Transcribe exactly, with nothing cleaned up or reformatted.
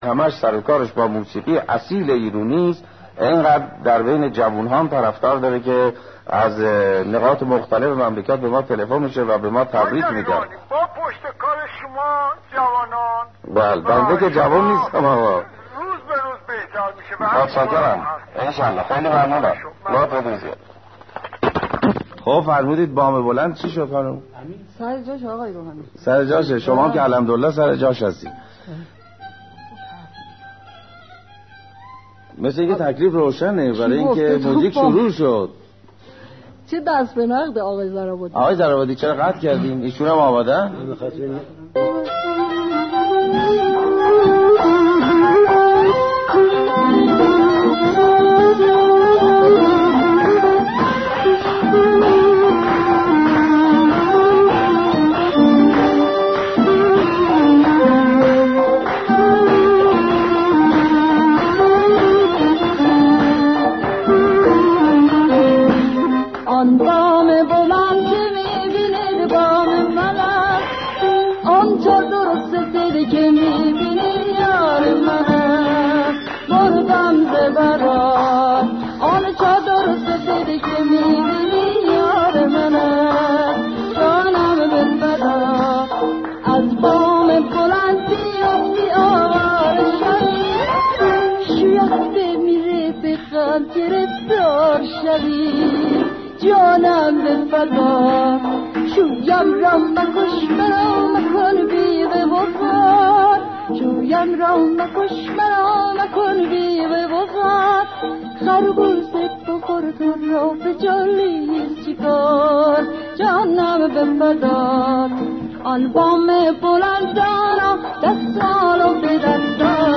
همش سر و کارش با موسیقی اصیل ایرانی است، اینقدر در بین جوان‌ها هم طرفدار داره که از نقاط مختلف مملکت به ما تلفن میشه و به ما تبریک میگه. با پشت کار شما جوانان بله بنده که جوان نیستم آقا، روز به روز بهتر میشه. متشکرم انشالله، خیلی ممنونم. لطف بدید. خب فرمودید بام بلند چی شد خانم؟ سر جاش آقای روحانی، سر جاشه. شما که الحمدلله سر جاش هستی. مثل اینکه تکلیف روشنه برای اینکه موزیک شروع شد. چه دست به نقد آقای زرابادی. آقای زرابادی چرا قطع کردیم؟ ایشون هم آمادن؟ جانم به فدا شویم را مکش مرا مکن بی وفا، شویم را مکش مرا مکن بی وفا. خرگوش بخور تو را به جالی چیکار، جانم به فدا. آن بام بلندانا دستانو به دستان